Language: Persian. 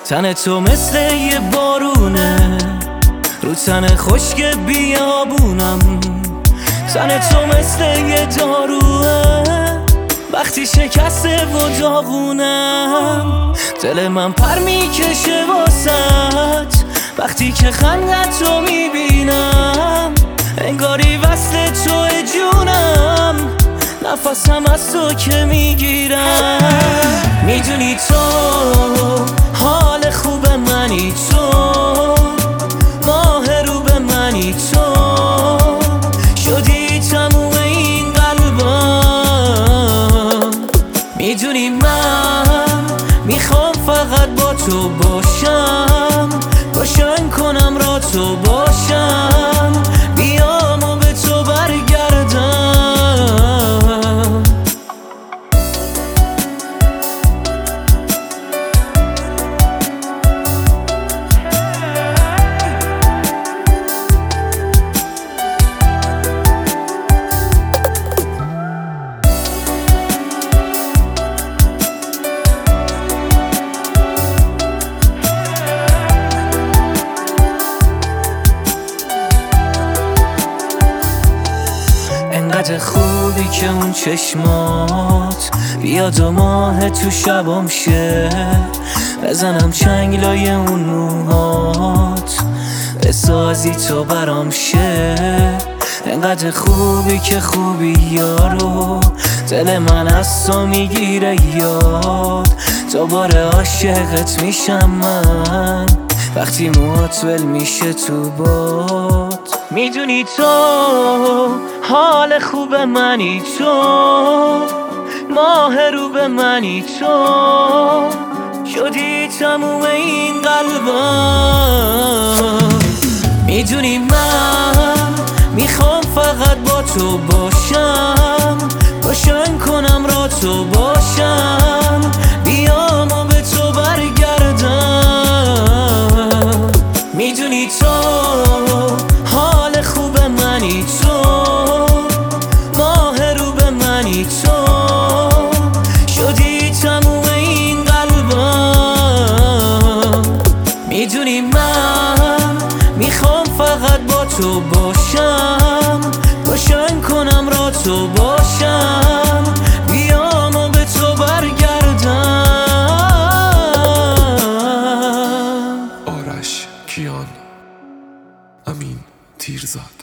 تن تو مثل یه بارونه رو تن خشک بیابونم. تن تو مثل یه داروه وقتی شکسته و داغونم. دل من پر میکشه واسط وقتی که خندت رو میبینم. انگاری وصل تو جونم، نفسم از تو که میگیرم. میدونی تو حال خوب منی، تو ماه رو به منی، تو شدی تموم این قلبم. میدونی من میخوام فقط با تو باشم، روشن کنم را تو باشم، بیام و به تو برگردم. انقدر خوبی که اون چشمات بیاد و ماه تو شبام شه، بزنم چنگ لای اون موهات بسازی تو برام شه. انقدر خوبی که خوبی یارو، دل من از تو میگیره یاد. دوباره عاشقت میشم من وقتی موهات ول میشه تو باد. میدونی تو حال خوب منی، تو ماه رو به منی، تو شدی تموم این قلبم. میدونی من میخوام فقط با تو باشم، روشن کنم را تو باشم، بیام و به تو برگردم. میدونی تو حال خوب منی، تو ماه رو به منی، تو شدی تموم این قلبم. میدونی من میخوام فقط با تو باشم، روشن کنم را تو باشم، بیام و به تو برگردم. آرش کیان، امین تیرزاد.